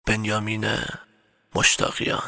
بنیامین مشتاقیان.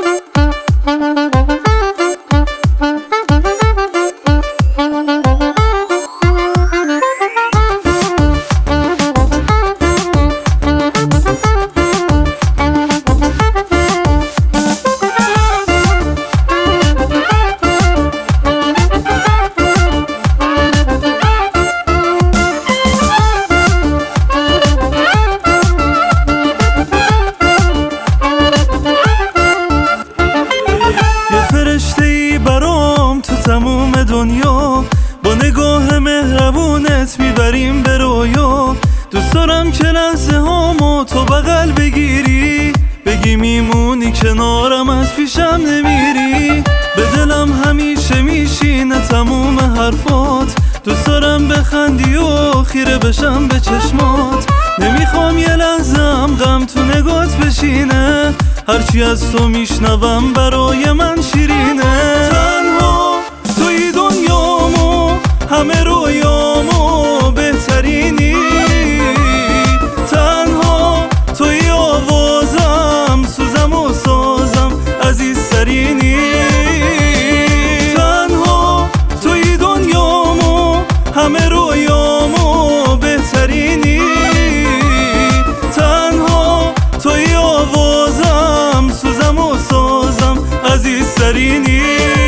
تموم دنیا با نگاه مهربونت میبریم به رویا. دوست دارم که لحظه هامو تو بغل بگیری، بگی میمونی کنارم از پیشم نمیری. به دلم همیشه میشینه تموم حرفات، دوست دارم بخندی و خیره بشم به چشمات. نمیخوام یه لحظه هم غم تو نگات بشینه، هرچی از تو میشنوم برای من شیرینه. تنها توی دنیامو همه رویامو بهترینی، تنها توی آوازم سوزم و سازم عزیزترینی. تنها توی دنیامو همه رویامو بهترینی، تنها توی آوازم سوزم و سازم عزیزترینی.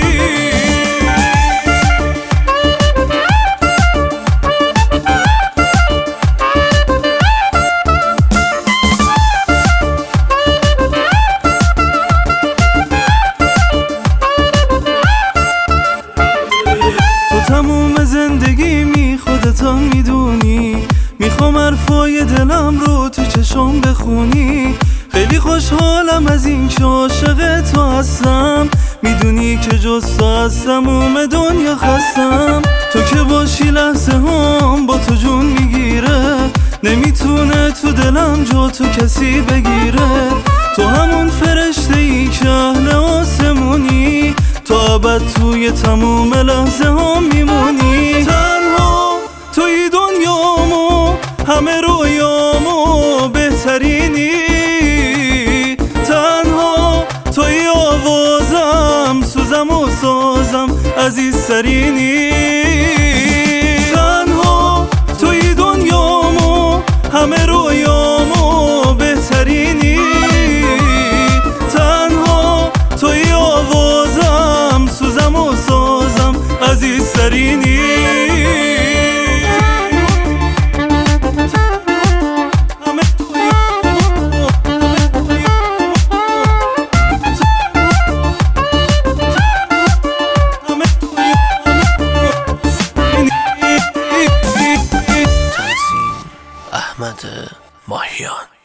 تموم زندگی خودتم میدونی، میخوام حرفای دلم رو تو چشم بخونی. خیلی خوشحالم از این که عاشق تو هستم، میدونی که جز تو از تموم دنیا خستم. تو که باشی لحظه هم با تو جون میگیره، نمیتونه تو دلم جا تو کسی بگیره. تو همون فرشته ای که اهل آسمونی، تو ابد توی تموم لحظه هم میمونی. تنها توی دنیامو همه رویامو بهترینی، تنها توی آوازم سوزم و سازم عزیزترینی. تنها توی دنیامو همه رویامو بهترینی، تنها توی آوازم سوزم و سازم عزیزترینی. احمد ماهیان.